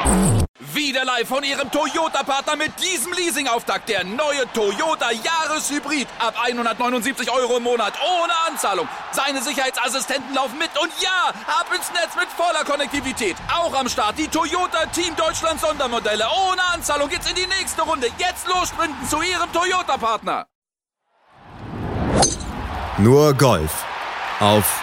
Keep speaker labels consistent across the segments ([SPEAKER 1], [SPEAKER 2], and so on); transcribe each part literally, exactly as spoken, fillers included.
[SPEAKER 1] Wieder live von Ihrem Toyota-Partner mit diesem Leasing-Auftakt. Der neue Toyota Jahreshybrid. Ab hundertneunundsiebzig Euro im Monat. Ohne Anzahlung. Seine Sicherheitsassistenten laufen mit. Und ja, ab ins Netz mit voller Konnektivität. Auch am Start die Toyota Team Deutschland Sondermodelle. Ohne Anzahlung geht's in die nächste Runde. Jetzt los sprinten zu Ihrem Toyota-Partner.
[SPEAKER 2] Nur Golf. Auf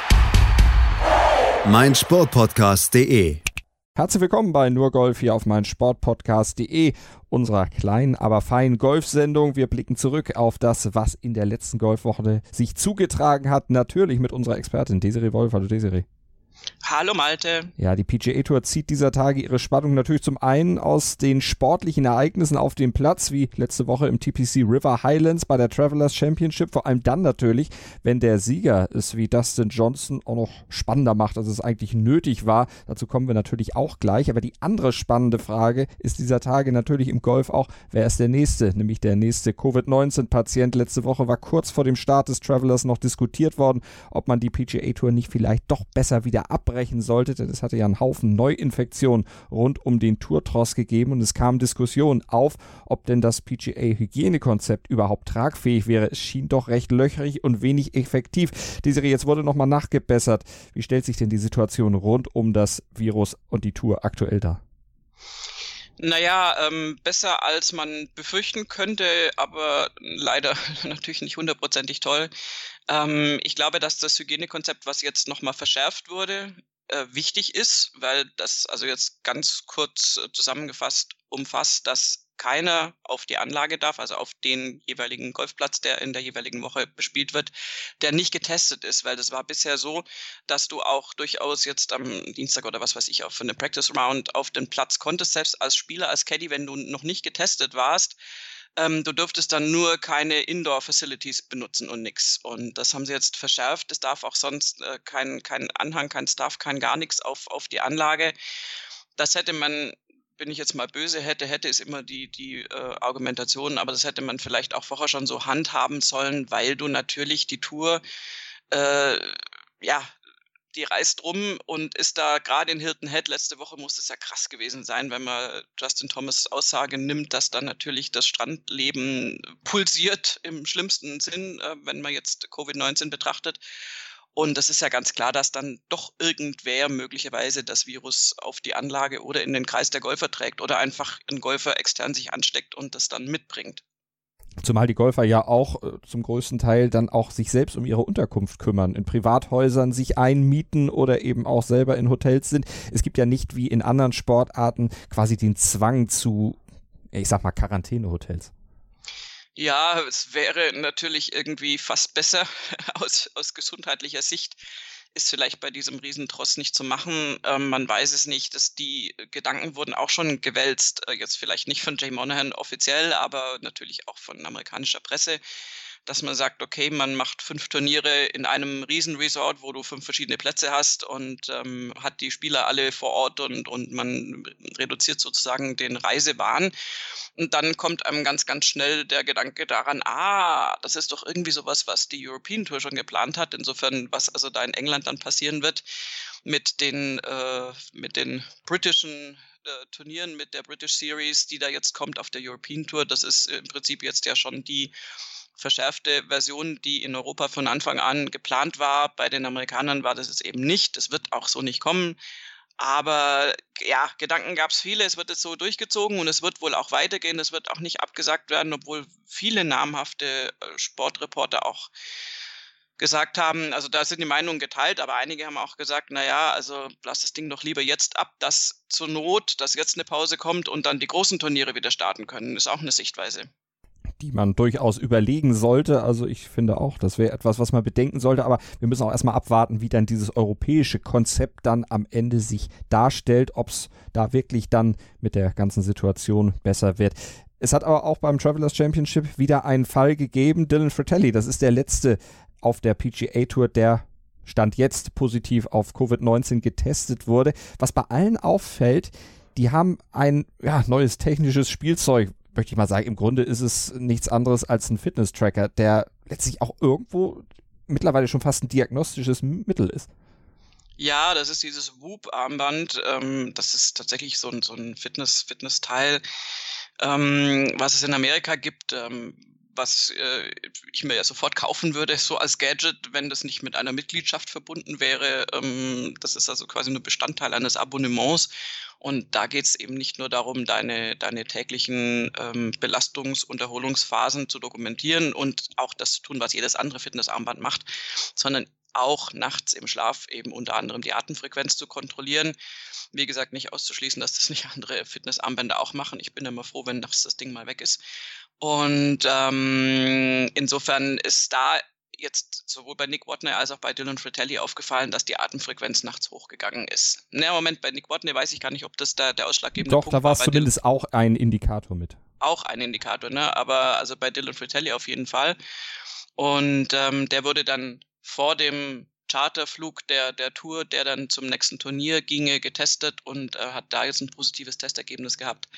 [SPEAKER 2] meinsportpodcast punkt de.
[SPEAKER 3] Herzlich willkommen bei Nur Golf hier auf meinsportpodcast punkt de, unserer kleinen, aber feinen Golfsendung. Wir blicken zurück auf das, was in der letzten Golfwoche sich zugetragen hat. Natürlich mit unserer Expertin Desiree Wolf. Hallo Desiree.
[SPEAKER 4] Hallo Malte.
[SPEAKER 3] Ja, die P G A Tour zieht dieser Tage ihre Spannung natürlich zum einen aus den sportlichen Ereignissen auf dem Platz, wie letzte Woche im T P C River Highlands bei der Travelers Championship, vor allem dann natürlich, wenn der Sieger es wie Dustin Johnson auch noch spannender macht, als es eigentlich nötig war. Dazu kommen wir natürlich auch gleich, aber die andere spannende Frage ist dieser Tage natürlich im Golf auch, wer ist der Nächste, nämlich der nächste Covid neunzehn Patient. Letzte Woche war kurz vor dem Start des Travelers noch diskutiert worden, ob man die P G A Tour nicht vielleicht doch besser wieder abbrechen sollte, denn es hatte ja einen Haufen Neuinfektionen rund um den Tour-Tross gegeben und es kamen Diskussionen auf, ob denn das P G A-Hygienekonzept überhaupt tragfähig wäre. Es schien doch recht löchrig und wenig effektiv. Die Serie jetzt wurde nochmal nachgebessert. Wie stellt sich denn die Situation rund um das Virus und die Tour aktuell dar?
[SPEAKER 4] Naja, ähm, besser als man befürchten könnte, aber leider natürlich nicht hundertprozentig toll. Ähm, ich glaube, dass das Hygienekonzept, was jetzt nochmal verschärft wurde, äh, wichtig ist, weil das also jetzt ganz kurz äh, zusammengefasst umfasst, dass keiner auf die Anlage darf, also auf den jeweiligen Golfplatz, der in der jeweiligen Woche bespielt wird, der nicht getestet ist, weil das war bisher so, dass du auch durchaus jetzt am Dienstag oder was weiß ich, auf eine Practice Round auf den Platz konntest, selbst als Spieler, als Caddy, wenn du noch nicht getestet warst, ähm, du dürftest dann nur keine Indoor-Facilities benutzen und nix. Und das haben sie jetzt verschärft. Es darf auch sonst äh, kein, kein Anhang, kein Staff, kein gar nichts auf, auf die Anlage. Das hätte man, wenn ich jetzt mal böse hätte, hätte ist immer die, die äh, Argumentation, aber das hätte man vielleicht auch vorher schon so handhaben sollen, weil du natürlich die Tour, äh, ja, die reist rum und ist da gerade in Hilton Head, letzte Woche muss es ja krass gewesen sein, wenn man Justin Thomas' Aussage nimmt, dass dann natürlich das Strandleben pulsiert im schlimmsten Sinn, äh, wenn man jetzt Covid neunzehn betrachtet. Und das ist ja ganz klar, dass dann doch irgendwer möglicherweise das Virus auf die Anlage oder in den Kreis der Golfer trägt oder einfach ein Golfer extern sich ansteckt und das dann mitbringt.
[SPEAKER 3] Zumal die Golfer ja auch äh, zum größten Teil dann auch sich selbst um ihre Unterkunft kümmern, in Privathäusern sich einmieten oder eben auch selber in Hotels sind. Es gibt ja nicht wie in anderen Sportarten quasi den Zwang zu, ich sag mal, Quarantänehotels.
[SPEAKER 4] Ja, es wäre natürlich irgendwie fast besser aus, aus gesundheitlicher Sicht. Ist vielleicht bei diesem Riesentross nicht zu machen. Ähm, man weiß es nicht. Dass die Gedanken wurden auch schon gewälzt. Äh, jetzt vielleicht nicht von Jay Monahan offiziell, aber natürlich auch von amerikanischer Presse, dass man sagt, okay, man macht fünf Turniere in einem Riesenresort, wo du fünf verschiedene Plätze hast und ähm, hat die Spieler alle vor Ort und, und man reduziert sozusagen den Reisewahn. Und dann kommt einem ganz, ganz schnell der Gedanke daran, ah, das ist doch irgendwie sowas, was die European Tour schon geplant hat. Insofern, was also da in England dann passieren wird mit den, äh, mit den britischen äh, Turnieren, mit der British Series, die da jetzt kommt auf der European Tour. Das ist im Prinzip jetzt ja schon die verschärfte Version, die in Europa von Anfang an geplant war. Bei den Amerikanern war das jetzt eben nicht. Das wird auch so nicht kommen. Aber ja, Gedanken gab es viele. Es wird jetzt so durchgezogen und es wird wohl auch weitergehen. Es wird auch nicht abgesagt werden, obwohl viele namhafte Sportreporter auch gesagt haben, also da sind die Meinungen geteilt, aber einige haben auch gesagt, naja, also lass das Ding doch lieber jetzt ab, dass zur Not, dass jetzt eine Pause kommt und dann die großen Turniere wieder starten können. Ist auch eine Sichtweise,
[SPEAKER 3] die man durchaus überlegen sollte. Also ich finde auch, das wäre etwas, was man bedenken sollte, aber wir müssen auch erstmal abwarten, wie dann dieses europäische Konzept dann am Ende sich darstellt, ob es da wirklich dann mit der ganzen Situation besser wird. Es hat aber auch beim Travelers Championship wieder einen Fall gegeben, Dylan Fratelli, das ist der letzte auf der P G A Tour, der Stand jetzt positiv auf Covid neunzehn getestet wurde. Was bei allen auffällt, die haben ein ja, neues technisches Spielzeug, möchte ich mal sagen. Im Grunde ist es nichts anderes als ein Fitness-Tracker, der letztlich auch irgendwo mittlerweile schon fast ein diagnostisches Mittel ist.
[SPEAKER 4] Ja, das ist dieses Whoop-Armband. Ähm, das ist tatsächlich so ein, so ein Fitness, Fitness-Teil, ähm, was es in Amerika gibt, ähm, was äh, ich mir ja sofort kaufen würde, so als Gadget, wenn das nicht mit einer Mitgliedschaft verbunden wäre. Ähm, das ist also quasi nur Bestandteil eines Abonnements. Und da geht es eben nicht nur darum, deine, deine täglichen ähm, Belastungs- und Erholungsphasen zu dokumentieren und auch das zu tun, was jedes andere Fitnessarmband macht, sondern auch nachts im Schlaf eben unter anderem die Atemfrequenz zu kontrollieren. Wie gesagt, nicht auszuschließen, dass das nicht andere Fitnessarmbänder auch machen. Ich bin immer froh, wenn nachts das Ding mal weg ist. Und ähm, insofern ist da jetzt sowohl bei Nick Watney als auch bei Dylan Fratelli aufgefallen, dass die Atemfrequenz nachts hochgegangen ist. Na, Moment, bei Nick Watney weiß ich gar nicht, ob das da der ausschlaggebende
[SPEAKER 3] Doch,
[SPEAKER 4] Punkt
[SPEAKER 3] da war es
[SPEAKER 4] war.
[SPEAKER 3] zumindest auch ein Indikator mit.
[SPEAKER 4] Auch ein Indikator, ne? Aber also bei Dylan Fratelli auf jeden Fall. Und ähm, der wurde dann vor dem Charterflug der, der Tour, der dann zum nächsten Turnier ginge, getestet und äh, hat da jetzt ein positives Testergebnis gehabt.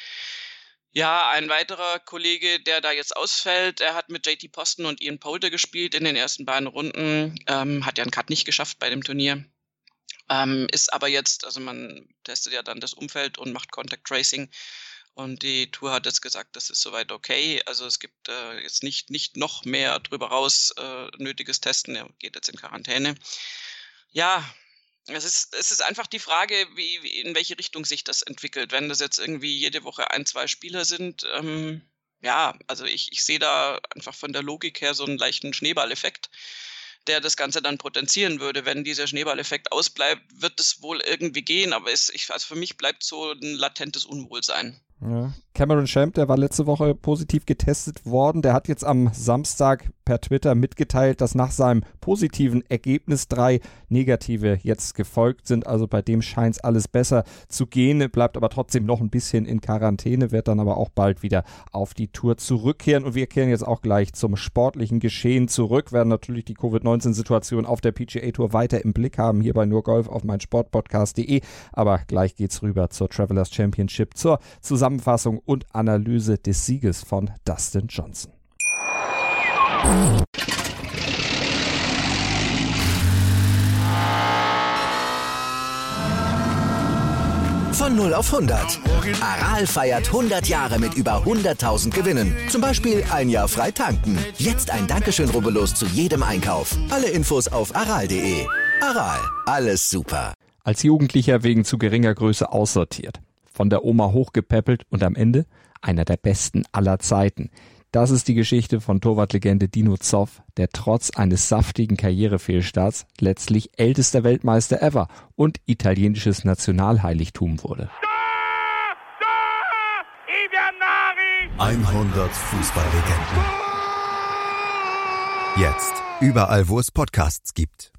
[SPEAKER 4] Ja, ein weiterer Kollege, der da jetzt ausfällt, er hat mit J T Poston und Ian Poulter gespielt in den ersten beiden Runden, ähm, hat ja einen Cut nicht geschafft bei dem Turnier, ähm, ist aber jetzt, also man testet ja dann das Umfeld und macht Contact Tracing und die Tour hat jetzt gesagt, das ist soweit okay, also es gibt äh, jetzt nicht, nicht noch mehr drüber raus äh, nötiges Testen, er geht jetzt in Quarantäne. Ja, es ist, es ist einfach die Frage, wie, wie, in welche Richtung sich das entwickelt. Wenn das jetzt irgendwie jede Woche ein, zwei Spieler sind, ähm, ja, also ich, ich sehe da einfach von der Logik her so einen leichten Schneeballeffekt, der das Ganze dann potenzieren würde. Wenn dieser Schneeballeffekt ausbleibt, wird es wohl irgendwie gehen, aber es, ich, also für mich bleibt so ein latentes Unwohlsein.
[SPEAKER 3] Ja. Cameron Champ, der war letzte Woche positiv getestet worden. Der hat jetzt am Samstag per Twitter mitgeteilt, dass nach seinem positiven Ergebnis drei negative jetzt gefolgt sind. Also bei dem scheint es alles besser zu gehen, bleibt aber trotzdem noch ein bisschen in Quarantäne, wird dann aber auch bald wieder auf die Tour zurückkehren. Und wir kehren jetzt auch gleich zum sportlichen Geschehen zurück, werden natürlich die Covid neunzehn Situation auf der P G A Tour weiter im Blick haben, hier bei Nur Golf auf meinsportpodcast punkt de. Aber gleich geht's rüber zur Travelers Championship, zur Zusammenfassung und Analyse des Sieges von Dustin Johnson.
[SPEAKER 5] Von null auf hundert. Aral feiert hundert Jahre mit über hunderttausend Gewinnen. Zum Beispiel ein Jahr frei tanken. Jetzt ein Dankeschön, rubbellos zu jedem Einkauf. Alle Infos auf aral punkt de. Aral, alles super.
[SPEAKER 3] Als Jugendlicher wegen zu geringer Größe aussortiert. Von der Oma hochgepäppelt und am Ende einer der besten aller Zeiten. Das ist die Geschichte von Torwartlegende Dino Zoff, der trotz eines saftigen Karrierefehlstarts letztlich ältester Weltmeister ever und italienisches Nationalheiligtum wurde.
[SPEAKER 2] hundert Fußballlegenden. Jetzt überall, wo es Podcasts gibt.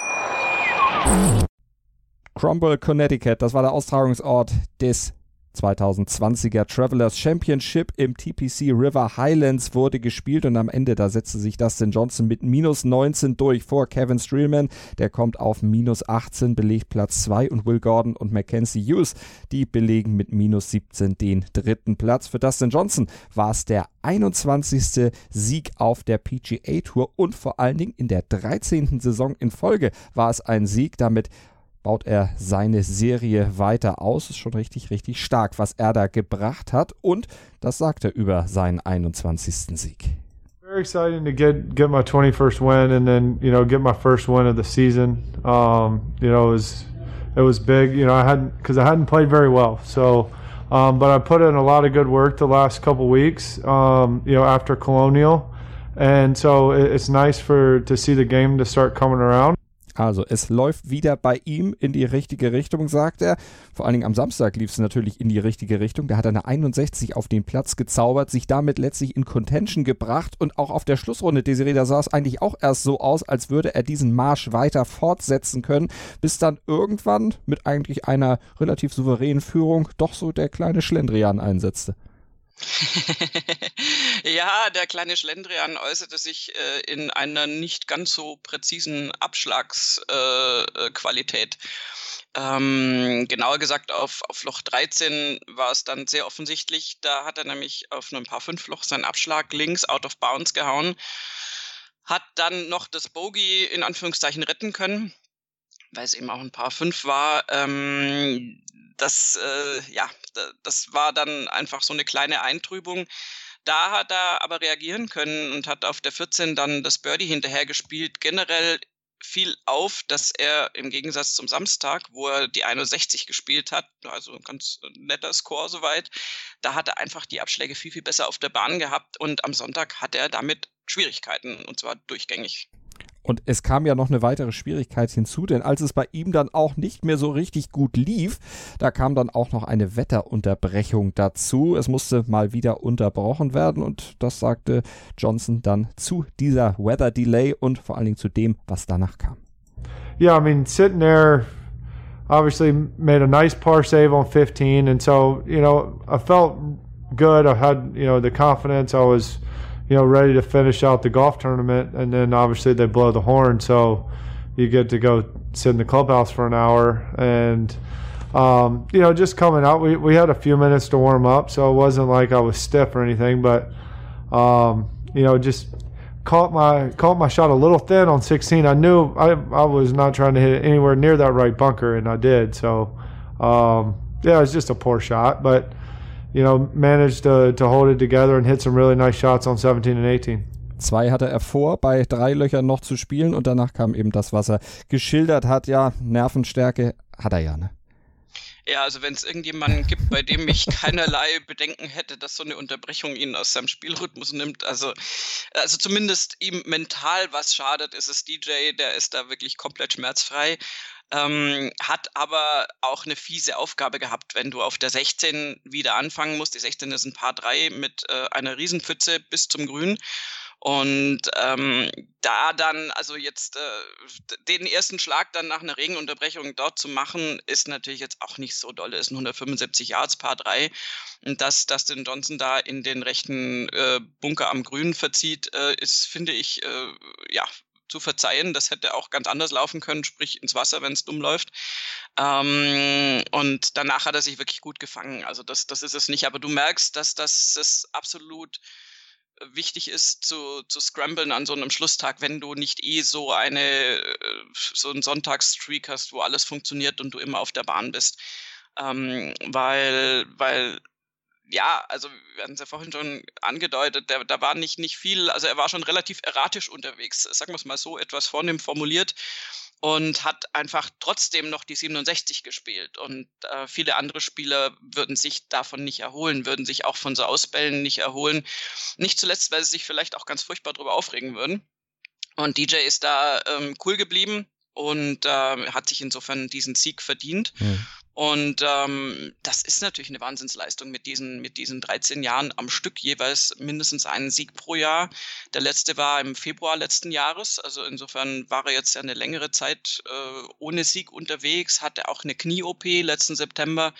[SPEAKER 3] Cromwell, Connecticut, das war der Austragungsort des zwanzig zwanziger Travelers Championship im T P C River Highlands wurde gespielt und am Ende, da setzte sich Dustin Johnson mit minus neunzehn durch vor Kevin Streelman. Der kommt auf minus achtzehn, belegt Platz zwei und Will Gordon und Mackenzie Hughes, die belegen mit minus siebzehn den dritten Platz. Für Dustin Johnson war es der einundzwanzigste Sieg auf der P G A Tour und vor allen Dingen in der dreizehnten Saison in Folge war es ein Sieg. Damit baut er seine Serie weiter aus. Ist schon richtig, richtig stark, was er da gebracht hat. Und das sagt er über seinen einundzwanzigsten Sieg.
[SPEAKER 6] Very exciting to get get my twenty-first win and then, you know, get my first win of the season. Um, you know, it was it was big. You know, I hadn't because I hadn't played very well. So, um, but I put in a lot of good work the last couple weeks. Um, you know, after Colonial, and so it, it's nice for to see the game to start coming around.
[SPEAKER 3] Also es läuft wieder bei ihm in die richtige Richtung, sagt er. Vor allen Dingen am Samstag lief es natürlich in die richtige Richtung. Da hat er eine einundsechzig auf den Platz gezaubert, sich damit letztlich in Contention gebracht. Und auch auf der Schlussrunde, Desiree, da sah es eigentlich auch erst so aus, als würde er diesen Marsch weiter fortsetzen können, bis dann irgendwann mit eigentlich einer relativ souveränen Führung doch so der kleine Schlendrian einsetzte.
[SPEAKER 4] Ja, der kleine Schlendrian äußerte sich äh, in einer nicht ganz so präzisen Abschlagsqualität. Äh, ähm, genauer gesagt, auf, auf Loch dreizehn war es dann sehr offensichtlich. Da hat er nämlich auf einem Par fünf Loch seinen Abschlag links out of bounds gehauen, hat dann noch das Bogey in Anführungszeichen retten können. weil es eben auch ein Paar fünf war. Ähm, das, äh, ja, das war dann einfach so eine kleine Eintrübung. Da hat er aber reagieren können und hat auf der vierzehn dann das Birdie hinterher gespielt. Generell fiel auf, dass er im Gegensatz zum Samstag, wo er die einundsechzig gespielt hat, also ein ganz netter Score soweit, da hat er einfach die Abschläge viel, viel besser auf der Bahn gehabt und am Sonntag hatte er damit Schwierigkeiten und zwar durchgängig.
[SPEAKER 3] Und es kam ja noch eine weitere Schwierigkeit hinzu, denn als es bei ihm dann auch nicht mehr so richtig gut lief, da kam dann auch noch eine Wetterunterbrechung dazu. Es musste mal wieder unterbrochen werden und das sagte Johnson dann zu dieser Weather Delay und vor allen Dingen zu dem, was danach kam.
[SPEAKER 6] Yeah, I mean, sitting there, obviously made a nice par save on fifteen, and so, you know, I felt good. I had, you know, the confidence. I was, you know, ready to finish out the golf tournament, and then obviously they blow the horn, so you get to go sit in the clubhouse for an hour, and um, you know, just coming out, we, we had a few minutes to warm up, so it wasn't like I was stiff or anything, but um, you know, just caught my caught my shot a little thin on sixteen. I knew I I was not trying to hit it anywhere near that right bunker, and I did, so um, yeah, it was just a poor shot, but you know, managed to, to hold it together and hit some really nice shots on seventeen and eighteen.
[SPEAKER 3] Zwei hatte er vor, bei drei Löchern noch zu spielen und danach kam eben das, was er geschildert hat. Ja, Nervenstärke hat er ja, ne?
[SPEAKER 4] Ja, also wenn es irgendjemanden gibt, bei dem ich keinerlei Bedenken hätte, dass so eine Unterbrechung ihn aus seinem Spielrhythmus nimmt, also, also zumindest ihm mental was schadet, ist es D J, der ist da wirklich komplett schmerzfrei. Ähm, hat aber auch eine fiese Aufgabe gehabt, wenn du auf der sechzehn wieder anfangen musst. Die sechzehn ist ein Paar drei mit äh, einer Riesenpfütze bis zum Grün. Und ähm, da dann, also jetzt äh, den ersten Schlag dann nach einer Regenunterbrechung dort zu machen, ist natürlich jetzt auch nicht so dolle. Ist ein hundertfünfundsiebzig Yards Par drei. Und dass Dustin Johnson da in den rechten äh, Bunker am Grün verzieht, äh, ist, finde ich, äh, ja, zu verzeihen. Das hätte auch ganz anders laufen können, sprich ins Wasser, wenn es dumm läuft. Ähm, und danach hat er sich wirklich gut gefangen. Also das, das ist es nicht. Aber du merkst, dass das, das absolut wichtig ist, zu, zu scramblen an so einem Schlusstag, wenn du nicht eh so eine so einen Sonntagsstreak hast, wo alles funktioniert und du immer auf der Bahn bist. Ähm, weil, weil ja, also wir hatten es ja vorhin schon angedeutet, der, da war nicht, nicht viel, also er war schon relativ erratisch unterwegs, sagen wir es mal so, etwas vornehm formuliert und hat einfach trotzdem noch die siebenundsechzig gespielt und äh, viele andere Spieler würden sich davon nicht erholen, würden sich auch von so Ausbällen nicht erholen, nicht zuletzt, weil sie sich vielleicht auch ganz furchtbar darüber aufregen würden und D J ist da ähm, cool geblieben und äh, hat sich insofern diesen Sieg verdient. Mhm. Und ähm, das ist natürlich eine Wahnsinnsleistung mit diesen, mit diesen dreizehn Jahren am Stück, jeweils mindestens einen Sieg pro Jahr. Der letzte war im Februar letzten Jahres, also insofern war er jetzt ja eine längere Zeit äh, ohne Sieg unterwegs, hatte auch eine Knie-O P letzten September.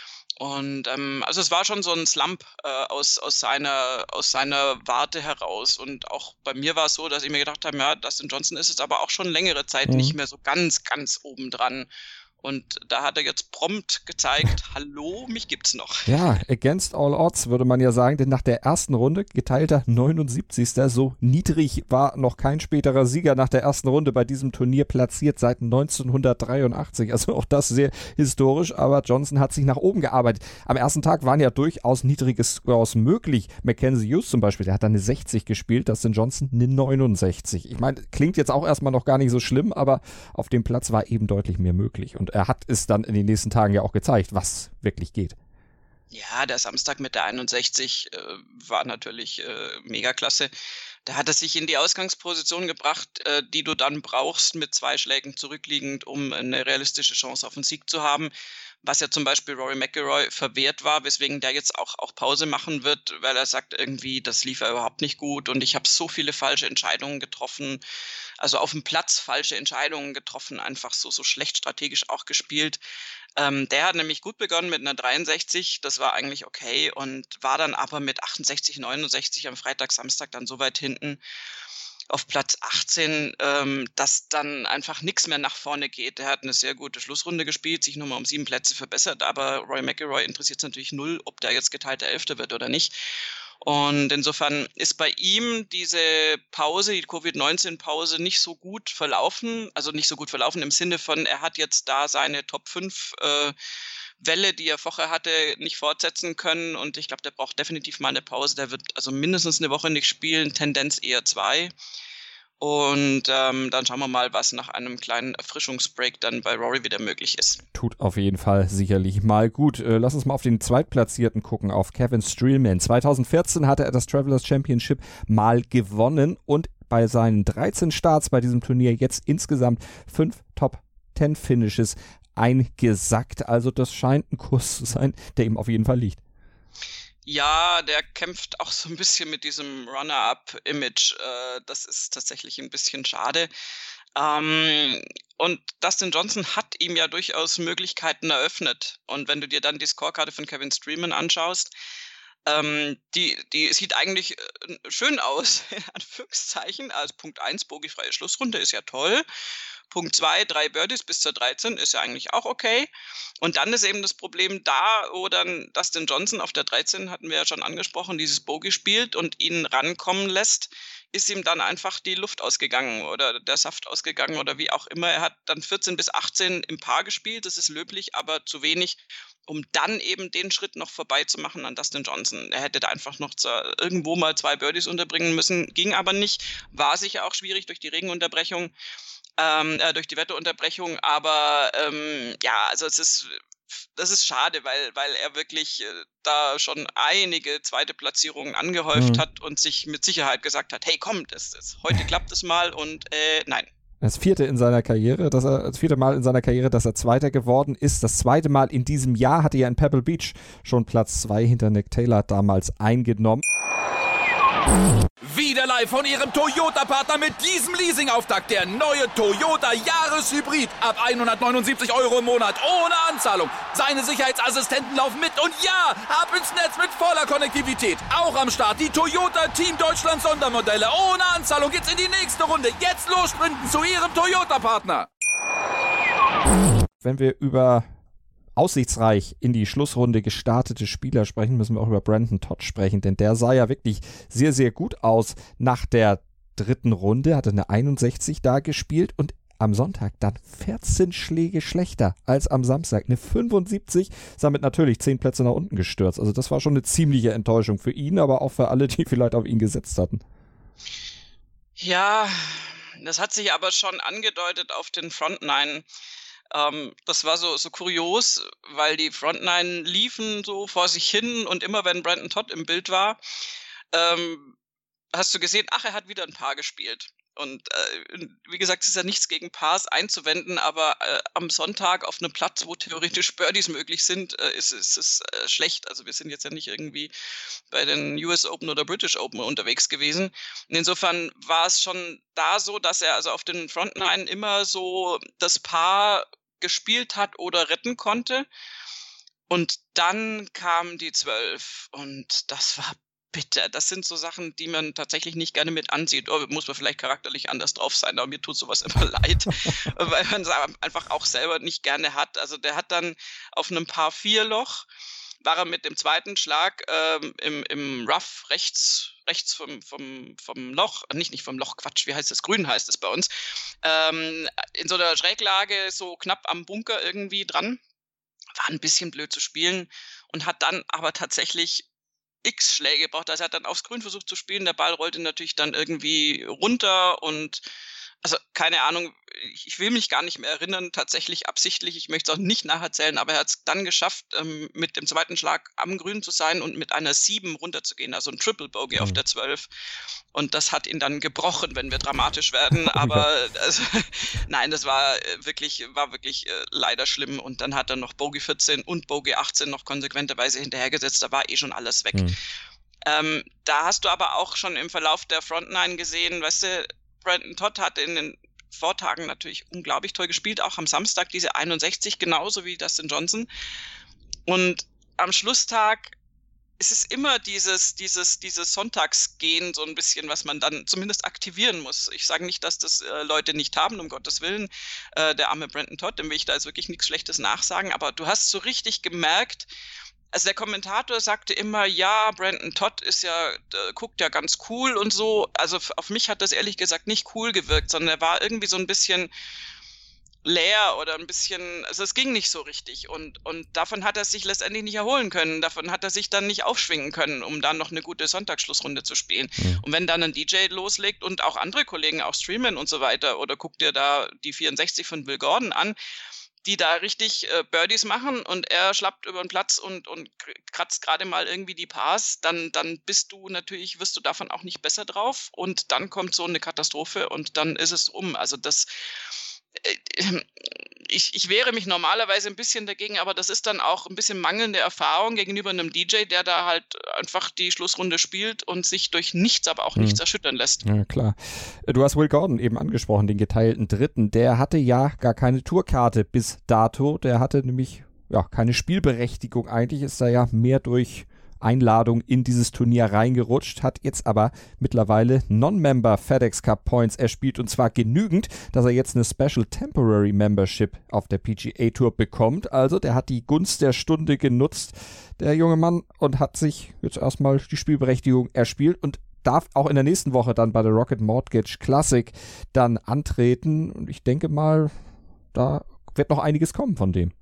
[SPEAKER 4] Und ähm, also es war schon so ein Slump äh, aus, aus, seiner, aus seiner Warte heraus. Und auch bei mir war es so, dass ich mir gedacht habe, ja, Dustin Johnson ist jetzt aber auch schon längere Zeit mhm. nicht mehr so ganz, ganz obendran. Und da hat er jetzt prompt gezeigt, hallo, mich gibt's noch.
[SPEAKER 3] Ja, against all odds, würde man ja sagen, denn nach der ersten Runde, geteilter neunundsiebzigster So niedrig war noch kein späterer Sieger nach der ersten Runde bei diesem Turnier platziert seit neunzehnhundertdreiundachtzig. Also auch das sehr historisch, aber Johnson hat sich nach oben gearbeitet. Am ersten Tag waren ja durchaus niedrige Scores möglich. Mackenzie Hughes zum Beispiel, der hat dann eine sechzig gespielt, Dustin Johnson eine neunundsechzig. Ich meine, klingt jetzt auch erstmal noch gar nicht so schlimm, aber auf dem Platz war eben deutlich mehr möglich. Und er hat es dann in den nächsten Tagen ja auch gezeigt, was wirklich geht.
[SPEAKER 4] Ja, der Samstag mit der einundsechzig äh, war natürlich äh, mega klasse. Da hat er sich in die Ausgangsposition gebracht, äh, die du dann brauchst, mit zwei Schlägen zurückliegend, um eine realistische Chance auf den Sieg zu haben. Was ja zum Beispiel Rory McIlroy verwehrt war, weswegen der jetzt auch, auch Pause machen wird, weil er sagt irgendwie, das lief ja überhaupt nicht gut und ich habe so viele falsche Entscheidungen getroffen, also auf dem Platz falsche Entscheidungen getroffen, einfach so, so schlecht strategisch auch gespielt. Ähm, der hat nämlich gut begonnen mit einer dreiundsechzig, das war eigentlich okay und war dann aber mit achtundsechzig, neunundsechzig am Freitag, Samstag dann so weit hinten auf Platz achtzehn, ähm, dass dann einfach nichts mehr nach vorne geht. Er hat eine sehr gute Schlussrunde gespielt, sich nochmal um sieben Plätze verbessert, aber Rory McIlroy interessiert es natürlich null, ob der jetzt geteilter Elfter wird oder nicht. Und insofern ist bei ihm diese Pause, die Covid neunzehn Pause, nicht so gut verlaufen. Also nicht so gut verlaufen im Sinne von, er hat jetzt da seine Top fünf äh, Welle, die er vorher hatte, nicht fortsetzen können. Und ich glaube, der braucht definitiv mal eine Pause. Der wird also mindestens eine Woche nicht spielen, Tendenz eher zwei. Und ähm, dann schauen wir mal, was nach einem kleinen Erfrischungsbreak dann bei Rory wieder möglich ist.
[SPEAKER 3] Tut auf jeden Fall sicherlich mal gut. Äh, lass uns mal auf den Zweitplatzierten gucken, auf Kevin Streelman. zweitausendvierzehn hatte er das Travelers Championship mal gewonnen und bei seinen dreizehn Starts bei diesem Turnier jetzt insgesamt fünf Top zehn Finishes eingesackt. Also das scheint ein Kurs zu sein, der ihm auf jeden Fall liegt.
[SPEAKER 4] Ja, der kämpft auch so ein bisschen mit diesem Runner-Up-Image. Äh, das ist tatsächlich ein bisschen schade. Ähm, und Dustin Johnson hat ihm ja durchaus Möglichkeiten eröffnet. Und wenn du dir dann die Scorekarte von Kevin Streelman anschaust, ähm, die, die sieht eigentlich äh, schön aus, in Anführungszeichen. Als Punkt eins, bogiefreie Schlussrunde, ist ja toll. Punkt zwei, drei Birdies bis zur dreizehn ist ja eigentlich auch okay. Und dann ist eben das Problem da, wo dann Dustin Johnson auf der dreizehn, hatten wir ja schon angesprochen, dieses Bogey spielt und ihn rankommen lässt, ist ihm dann einfach die Luft ausgegangen oder der Saft ausgegangen oder wie auch immer. Er hat dann vierzehn bis achtzehn im Paar gespielt, das ist löblich, aber zu wenig, um dann eben den Schritt noch vorbei zu machen an Dustin Johnson. Er hätte da einfach noch zu, irgendwo mal zwei Birdies unterbringen müssen, ging aber nicht, war sicher auch schwierig durch die Regenunterbrechung. Ähm, äh, durch die Wetterunterbrechung, aber ähm, ja, also es ist, das ist schade, weil, weil er wirklich äh, da schon einige zweite Platzierungen angehäuft mhm. hat und sich mit Sicherheit gesagt hat, hey komm, das, das, heute klappt es mal und äh, nein.
[SPEAKER 3] Das vierte in seiner Karriere, dass er, das vierte Mal in seiner Karriere, dass er Zweiter geworden ist. Das zweite Mal in diesem Jahr hatte er in Pebble Beach schon Platz zwei hinter Nick Taylor damals eingenommen.
[SPEAKER 1] Wieder live von Ihrem Toyota-Partner mit diesem Leasing-Auftakt. Der neue Toyota Jahreshybrid. Ab hundertneunundsiebzig Euro im Monat. Ohne Anzahlung. Seine Sicherheitsassistenten laufen mit. Und ja, ab ins Netz mit voller Konnektivität. Auch am Start die Toyota Team Deutschland Sondermodelle. Ohne Anzahlung geht's in die nächste Runde. Jetzt los sprinten zu Ihrem Toyota-Partner.
[SPEAKER 3] Wenn wir über aussichtsreich in die Schlussrunde gestartete Spieler sprechen, müssen wir auch über Brandon Todd sprechen, denn der sah ja wirklich sehr, sehr gut aus nach der dritten Runde, hatte eine einundsechzig da gespielt und am Sonntag dann vierzehn Schläge schlechter als am Samstag, eine fünfundsiebzig, damit natürlich zehn Plätze nach unten gestürzt. Also das war schon eine ziemliche Enttäuschung für ihn, aber auch für alle, die vielleicht auf ihn gesetzt hatten.
[SPEAKER 4] Ja, das hat sich aber schon angedeutet auf den Front Nine. Ähm, das war so, so kurios, weil die Front Nine liefen so vor sich hin und immer wenn Brandon Todd im Bild war, ähm, hast du gesehen, ach, er hat wieder ein Paar gespielt. Und äh, wie gesagt, es ist ja nichts gegen Pars einzuwenden, aber äh, am Sonntag auf einem Platz, wo theoretisch Birdies möglich sind, äh, ist, ist es äh, schlecht. Also wir sind jetzt ja nicht irgendwie bei den U S Open oder British Open unterwegs gewesen. Und insofern war es schon da so, dass er also auf den Front Nine immer so das Paar gespielt hat oder retten konnte. Und dann kam die zwölf und das war bitter. Das sind so Sachen, die man tatsächlich nicht gerne mit ansieht. Oder muss man vielleicht charakterlich anders drauf sein, aber mir tut sowas immer leid, weil man es einfach auch selber nicht gerne hat. Also der hat dann auf einem Par vier Loch, war er mit dem zweiten Schlag ähm, im, im Rough rechts, rechts vom, vom, vom Loch, nicht, nicht vom Loch, Quatsch, wie heißt das? Grün heißt es bei uns, ähm, in so einer Schräglage so knapp am Bunker irgendwie dran. War ein bisschen blöd zu spielen und hat dann aber tatsächlich x Schläge gebraucht. Also er hat dann aufs Grün versucht zu spielen, der Ball rollte natürlich dann irgendwie runter und also keine Ahnung, ich will mich gar nicht mehr erinnern, tatsächlich absichtlich, ich möchte es auch nicht nacherzählen, aber er hat es dann geschafft, ähm, mit dem zweiten Schlag am Grün zu sein und mit einer sieben runterzugehen, also ein Triple Bogey mhm. auf der zwölf. Und das hat ihn dann gebrochen, wenn wir dramatisch werden, aber also, nein, das war wirklich, war wirklich äh, leider schlimm und dann hat er noch Bogey vierzehn und Bogey achtzehn noch konsequenterweise hinterhergesetzt, da war eh schon alles weg. Mhm. Ähm, da hast du aber auch schon im Verlauf der Front Nine gesehen, weißt du, Brandon Todd hat in den Vortagen natürlich unglaublich toll gespielt, auch am Samstag diese einundsechzig, genauso wie Dustin Johnson. Und am Schlusstag ist es immer dieses, dieses, dieses Sonntagsgehen so ein bisschen, was man dann zumindest aktivieren muss. Ich sage nicht, dass das äh, Leute nicht haben, um Gottes Willen. Äh, der arme Brandon Todd, dem will ich da jetzt wirklich nichts Schlechtes nachsagen, aber du hast so richtig gemerkt, Also der Kommentator sagte immer, ja, Brandon Todd ist ja, äh, guckt ja ganz cool und so. Also auf mich hat das ehrlich gesagt nicht cool gewirkt, sondern er war irgendwie so ein bisschen leer oder ein bisschen, also es ging nicht so richtig und, und davon hat er sich letztendlich nicht erholen können. Davon hat er sich dann nicht aufschwingen können, um dann noch eine gute Sonntagsschlussrunde zu spielen. Mhm. Und wenn dann ein D J loslegt und auch andere Kollegen, auch Streamen und so weiter, oder guck dir da die vierundsechzig von Will Gordon an, die da richtig äh, Birdies machen und er schlappt über den Platz und, und kratzt gerade mal irgendwie die Pars, dann, dann bist du natürlich, wirst du davon auch nicht besser drauf und dann kommt so eine Katastrophe und dann ist es um. Also das, äh, ich, ich wehre mich normalerweise ein bisschen dagegen, aber das ist dann auch ein bisschen mangelnde Erfahrung gegenüber einem D J, der da halt einfach die Schlussrunde spielt und sich durch nichts, aber auch hm. nichts erschüttern lässt.
[SPEAKER 3] Ja, klar. Du hast Will Gordon eben angesprochen, den geteilten Dritten. Der hatte ja gar keine Tourkarte bis dato. Der hatte nämlich ja keine Spielberechtigung. Eigentlich ist er ja mehr durch Einladung in dieses Turnier reingerutscht, hat jetzt aber mittlerweile Non-Member FedEx Cup Points erspielt und zwar genügend, dass er jetzt eine Special Temporary Membership auf der P G A Tour bekommt. Also der hat die Gunst der Stunde genutzt, der junge Mann, und hat sich jetzt erstmal die Spielberechtigung erspielt und darf auch in der nächsten Woche dann bei der Rocket Mortgage Classic dann antreten und ich denke mal, da wird noch einiges kommen von dem.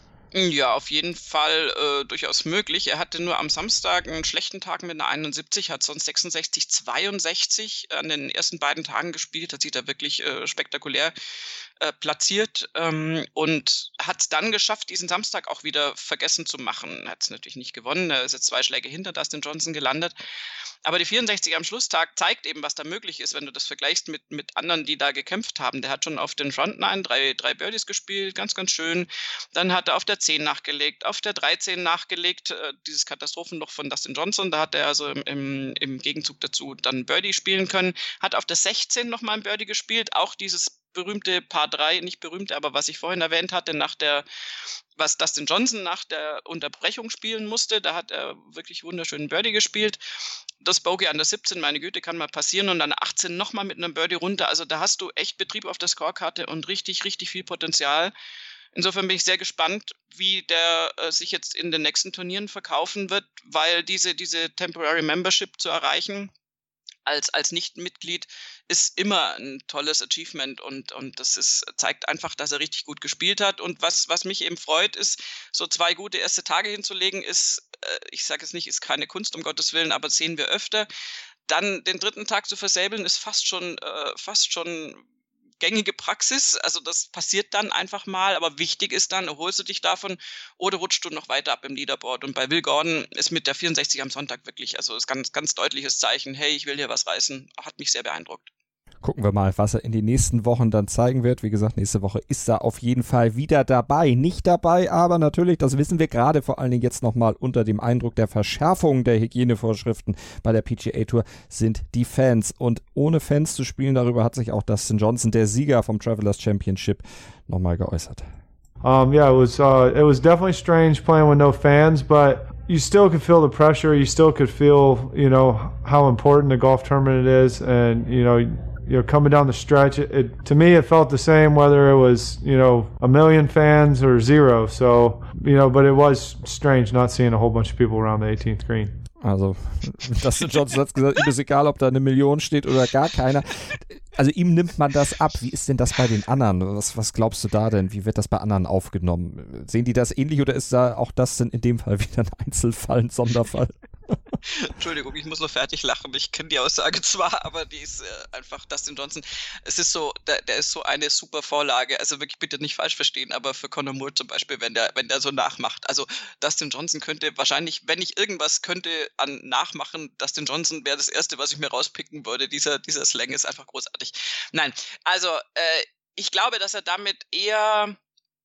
[SPEAKER 4] Ja, auf jeden Fall äh, durchaus möglich. Er hatte nur am Samstag einen schlechten Tag mit einer einundsiebzig, hat sonst sechsundsechzig zweiundsechzig an den ersten beiden Tagen gespielt, hat sich da wirklich äh, spektakulär äh, platziert ähm, und hat es dann geschafft, diesen Samstag auch wieder vergessen zu machen. Hat es natürlich nicht gewonnen, er ist jetzt zwei Schläge hinter Dustin Johnson gelandet. Aber die vierundsechzig am Schlusstag zeigt eben, was da möglich ist, wenn du das vergleichst mit, mit anderen, die da gekämpft haben. Der hat schon auf den Frontnine drei, drei Birdies gespielt, ganz, ganz schön. Dann hat er auf der zehn nachgelegt, auf der dreizehn nachgelegt, äh, dieses Katastrophenloch von Dustin Johnson, da hat er also im, im, im Gegenzug dazu dann Birdie spielen können. Hat auf der sechzehn nochmal ein Birdie gespielt, auch dieses berühmte Par drei, nicht berühmte, aber was ich vorhin erwähnt hatte, nach der, was Dustin Johnson nach der Unterbrechung spielen musste, da hat er wirklich wunderschönen Birdie gespielt. Das Bogey an der siebzehn, meine Güte, kann mal passieren und dann achtzehn nochmal mit einem Birdie runter. Also da hast du echt Betrieb auf der Scorekarte und richtig, richtig viel Potenzial. Insofern bin ich sehr gespannt, wie der äh, sich jetzt in den nächsten Turnieren verkaufen wird, weil diese, diese Temporary Membership zu erreichen als, als Nicht-Mitglied ist immer ein tolles Achievement und, und das ist, zeigt einfach, dass er richtig gut gespielt hat. Und was, was mich eben freut, ist, so zwei gute erste Tage hinzulegen, ist, äh, ich sage es nicht, ist keine Kunst, um Gottes Willen, aber sehen wir öfter. Dann den dritten Tag zu versäbeln, ist fast schon, äh, fast schon gängige Praxis, also das passiert dann einfach mal, aber wichtig ist dann, erholst du dich davon oder rutschst du noch weiter ab im Leaderboard. Und bei Will Gordon ist mit der vierundsechzig am Sonntag wirklich, also ist ganz, ganz deutliches Zeichen, hey, ich will hier was reißen, hat mich sehr beeindruckt.
[SPEAKER 3] Gucken wir mal, was er in den nächsten Wochen dann zeigen wird. Wie gesagt, nächste Woche ist er auf jeden Fall wieder dabei. Nicht dabei, aber natürlich, das wissen wir gerade vor allen Dingen jetzt nochmal unter dem Eindruck der Verschärfung der Hygienevorschriften bei der P G A Tour sind die Fans. Und ohne Fans zu spielen, darüber hat sich auch Dustin Johnson, der Sieger vom Travelers Championship, nochmal geäußert.
[SPEAKER 6] Um, yeah, it was uh, it was definitely strange playing with no fans, but you still could feel the pressure. You still could feel, you know, how important the golf tournament it is, and you know. You know, coming down the stretch, it, it to me it felt the same whether it was, you know, a million fans or zero. So, you know, but it was strange not seeing a whole bunch of people around the eighteenth green.
[SPEAKER 3] Also, Dustin Johnson hat gesagt, ihm ist egal, ob da eine Million steht oder gar keiner. Also ihm nimmt man das ab. Wie ist denn das bei den anderen? Was, was glaubst du da denn? Wie wird das bei anderen aufgenommen? Sehen die das ähnlich oder ist da auch das denn in dem Fall wieder ein Einzelfall, ein Sonderfall?
[SPEAKER 4] Entschuldigung, ich muss nur fertig lachen. Ich kenne die Aussage zwar, aber die ist äh, einfach Dustin Johnson. Es ist so, der, der ist so eine super Vorlage. Also wirklich bitte nicht falsch verstehen, aber für Conor Moore zum Beispiel, wenn der, wenn der so nachmacht. Also Dustin Johnson könnte wahrscheinlich, wenn ich irgendwas könnte an Nachmachen, Dustin Johnson wäre das Erste, was ich mir rauspicken würde. Dieser, dieser Slang ist einfach großartig. Nein, also äh, ich glaube, dass er damit eher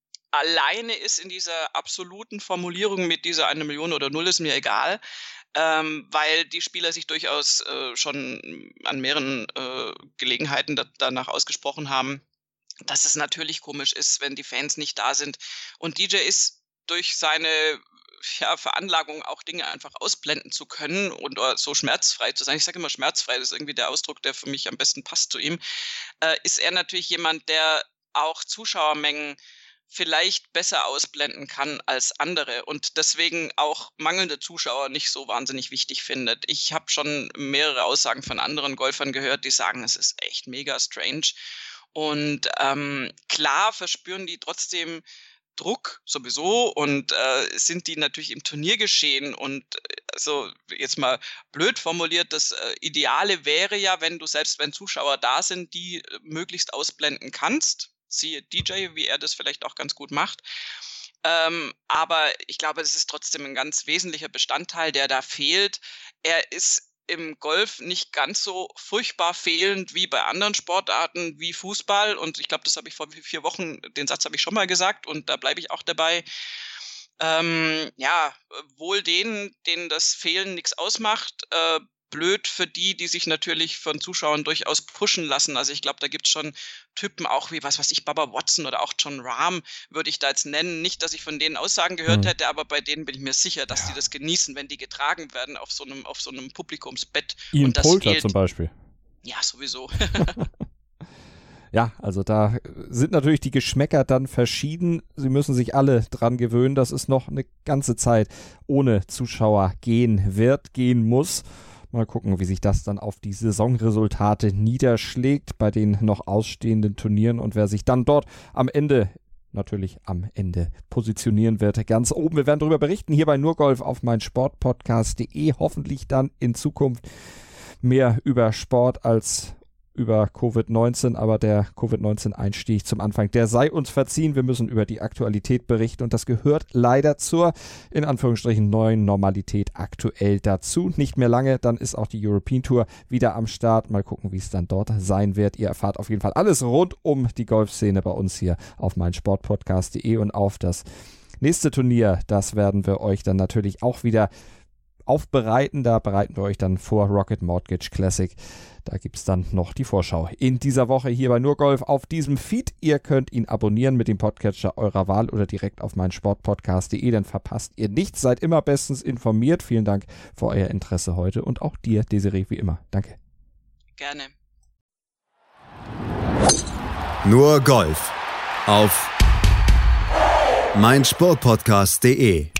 [SPEAKER 4] alleine ist in dieser absoluten Formulierung mit dieser eine Million oder null ist mir egal. Ähm, weil die Spieler sich durchaus äh, schon an mehreren äh, Gelegenheiten da, danach ausgesprochen haben, dass es natürlich komisch ist, wenn die Fans nicht da sind. Und D J ist durch seine ja, Veranlagung auch Dinge einfach ausblenden zu können und so schmerzfrei zu sein. Ich sage immer schmerzfrei, das ist irgendwie der Ausdruck, der für mich am besten passt zu ihm. Äh, ist er natürlich jemand, der auch Zuschauermengen vielleicht besser ausblenden kann als andere und deswegen auch mangelnde Zuschauer nicht so wahnsinnig wichtig findet. Ich habe schon mehrere Aussagen von anderen Golfern gehört, die sagen, es ist echt mega strange. Und ähm, klar verspüren die trotzdem Druck sowieso und äh, sind die natürlich im Turniergeschehen und also jetzt mal blöd formuliert, das äh, Ideale wäre ja, wenn du selbst wenn Zuschauer da sind, die äh, möglichst ausblenden kannst. Siehe D J, wie er das vielleicht auch ganz gut macht. Ähm, aber ich glaube, das ist trotzdem ein ganz wesentlicher Bestandteil, der da fehlt. Er ist im Golf nicht ganz so furchtbar fehlend wie bei anderen Sportarten wie Fußball. Und ich glaube, das habe ich vor vier Wochen, den Satz habe ich schon mal gesagt und da bleibe ich auch dabei. Ähm, ja, wohl denen, denen das Fehlen nichts ausmacht, äh, blöd für die, die sich natürlich von Zuschauern durchaus pushen lassen. Also ich glaube, da gibt es schon Typen auch wie, was weiß ich, Bubba Watson oder auch Jon Rahm, würde ich da jetzt nennen. Nicht, dass ich von denen Aussagen gehört hätte, aber bei denen bin ich mir sicher, dass ja. die das genießen, wenn die getragen werden auf so einem, auf so einem Publikumsbett.
[SPEAKER 3] Ian
[SPEAKER 4] und das
[SPEAKER 3] Poulter
[SPEAKER 4] fehlt.
[SPEAKER 3] Zum Beispiel.
[SPEAKER 4] Ja, sowieso.
[SPEAKER 3] Ja, also da sind natürlich die Geschmäcker dann verschieden. Sie müssen sich alle dran gewöhnen, dass es noch eine ganze Zeit ohne Zuschauer gehen wird, gehen muss. Mal gucken, wie sich das dann auf die Saisonresultate niederschlägt bei den noch ausstehenden Turnieren und wer sich dann dort am Ende, natürlich am Ende positionieren wird, ganz oben. Wir werden darüber berichten, hier bei Nurgolf auf meinsportpodcast punkt de. Hoffentlich dann in Zukunft mehr über Sport als über Covid neunzehn, aber der Covid neunzehn Einstieg zum Anfang, der sei uns verziehen. Wir müssen über die Aktualität berichten und das gehört leider zur, in Anführungsstrichen, neuen Normalität aktuell dazu. Nicht mehr lange, dann ist auch die European Tour wieder am Start. Mal gucken, wie es dann dort sein wird. Ihr erfahrt auf jeden Fall alles rund um die Golfszene bei uns hier auf meinsportpodcast punkt de und auf das nächste Turnier. Das werden wir euch dann natürlich auch wieder aufbereiten. Da bereiten wir euch dann vor Rocket Mortgage Classic. Da gibt es dann noch die Vorschau in dieser Woche hier bei Nurgolf auf diesem Feed. Ihr könnt ihn abonnieren mit dem Podcatcher eurer Wahl oder direkt auf meinsportpodcast punkt de, dann verpasst ihr nichts. Seid immer bestens informiert. Vielen Dank für euer Interesse heute und auch dir, Desiree, wie immer. Danke.
[SPEAKER 4] Gerne.
[SPEAKER 2] Nur Golf auf meinsportpodcast punkt de.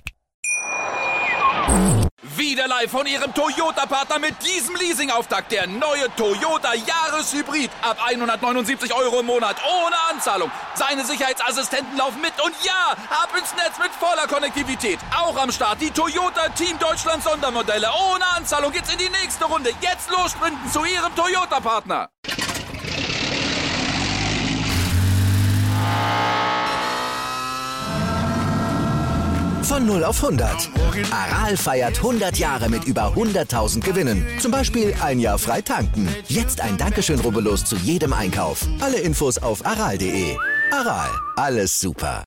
[SPEAKER 1] Wieder live von Ihrem Toyota-Partner mit diesem Leasing-Auftakt. Der neue Toyota Jahreshybrid. Ab hundertneunundsiebzig Euro im Monat. Ohne Anzahlung. Seine Sicherheitsassistenten laufen mit. Und ja, ab ins Netz mit voller Konnektivität. Auch am Start die Toyota Team Deutschland Sondermodelle. Ohne Anzahlung geht's in die nächste Runde. Jetzt los sprinten zu Ihrem Toyota-Partner.
[SPEAKER 5] Von null auf hundert. Aral feiert hundert Jahre mit über hunderttausend Gewinnen. Zum Beispiel ein Jahr frei tanken. Jetzt ein Dankeschön, rubbellos zu jedem Einkauf. Alle Infos auf aral punkt de. Aral, alles super.